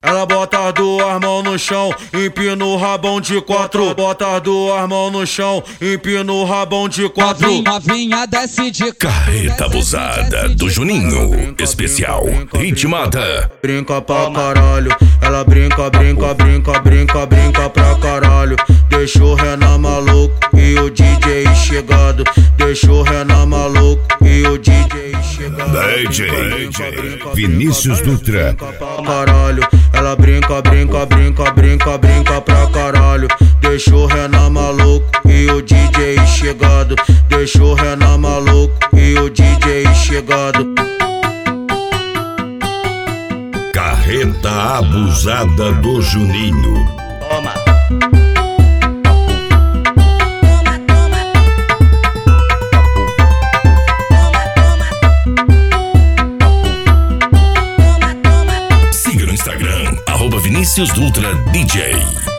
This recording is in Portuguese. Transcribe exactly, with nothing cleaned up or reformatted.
Ela bota as duas mãos no chão, empina o rabão de quatro. Bota as duas mãos no chão, empina o rabão de quatro. Novinha, novinha desce de Carreta abusada do Juninho. Especial ritmada. Brinca pra caralho, ela brinca, brinca, brinca, brinca, brinca pra caralho. Deixa o Renan maluco e o D J chegado. Deixa o Renan maluco e o D J chegado. D J Vinícius Dutra. Caralho, ela brinca, brinca, brinca, brinca, brinca pra caralho. Deixa o Renan maluco e o D J chegado. Deixa o Renan maluco e o D J chegado. Carreta abusada do Juninho. Toma. Siga no Instagram, arroba Vinícius Dutra D J.